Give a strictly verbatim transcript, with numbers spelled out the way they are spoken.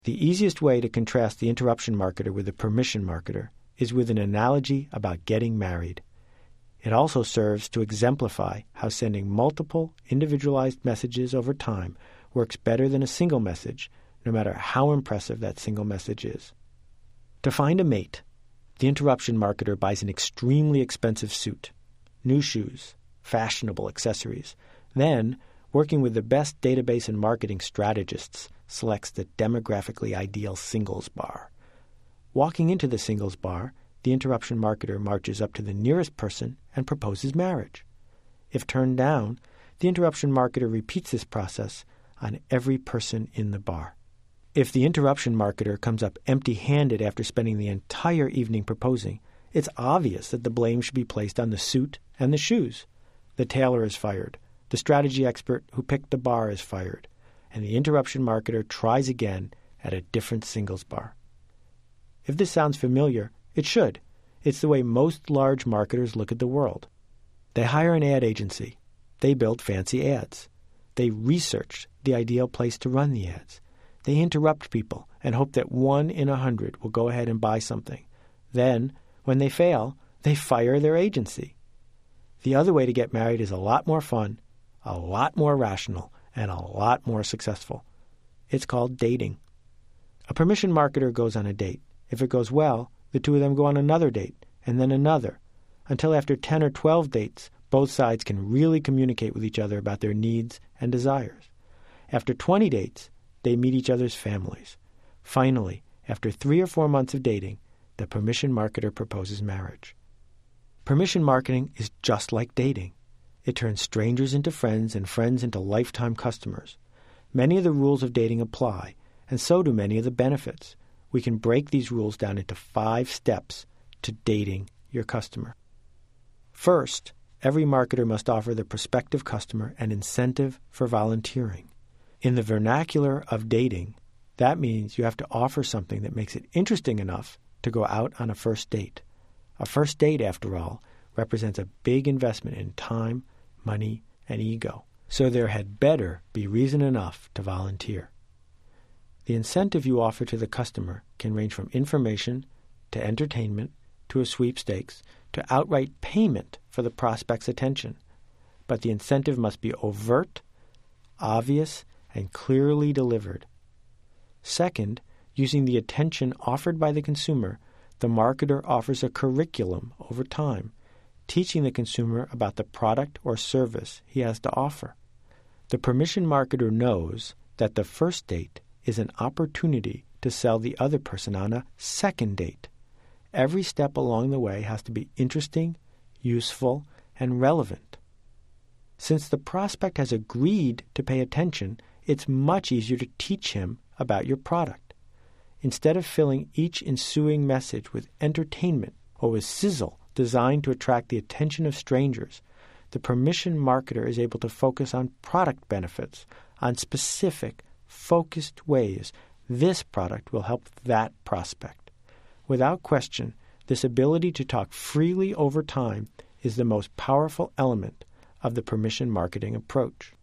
The easiest way to contrast the interruption marketer with the permission marketer is with an analogy about getting married. It also serves to exemplify how sending multiple, individualized messages over time works better than a single message, no matter how impressive that single message is. To find a mate, the interruption marketer buys an extremely expensive suit, new shoes, fashionable accessories. Then, working with the best database and marketing strategists, selects the demographically ideal singles bar. Walking into the singles bar, the interruption marketer marches up to the nearest person and proposes marriage. If turned down, the interruption marketer repeats this process on every person in the bar. If the interruption marketer comes up empty-handed after spending the entire evening proposing, it's obvious that the blame should be placed on the suit and the shoes. The tailor is fired. The strategy expert who picked the bar is fired. And the interruption marketer tries again at a different singles bar. If this sounds familiar, it should. It's the way most large marketers look at the world. They hire an ad agency. They build fancy ads. They research the ideal place to run the ads. They interrupt people and hope that one in a hundred will go ahead and buy something. Then, when they fail, they fire their agency. The other way to get married is a lot more fun, a lot more rational, and a lot more successful. It's called dating. A permission marketer goes on a date. If it goes well, the two of them go on another date, and then another, until after ten or twelve dates, both sides can really communicate with each other about their needs and desires. After twenty dates, they meet each other's families. Finally, after three or four months of dating, the permission marketer proposes marriage. Permission marketing is just like dating. It turns strangers into friends and friends into lifetime customers. Many of the rules of dating apply, and so do many of the benefits. We can break these rules down into five steps to dating your customer. First, every marketer must offer the prospective customer an incentive for volunteering. In the vernacular of dating, that means you have to offer something that makes it interesting enough to go out on a first date. A first date, after all, represents a big investment in time, money, and ego. So there had better be reason enough to volunteer. The incentive you offer to the customer can range from information to entertainment to a sweepstakes to outright payment for the prospect's attention. But the incentive must be overt, obvious, and clearly delivered. Second, using the attention offered by the consumer, the marketer offers a curriculum over time, teaching the consumer about the product or service he has to offer. The permission marketer knows that the first date is an opportunity to sell the other person on a second date. Every step along the way has to be interesting, useful, and relevant. Since the prospect has agreed to pay attention, it's much easier to teach him about your product. Instead of filling each ensuing message with entertainment or with sizzle designed to attract the attention of strangers, the permission marketer is able to focus on product benefits, on specific, focused ways this product will help that prospect. Without question, this ability to talk freely over time is the most powerful element of the permission marketing approach.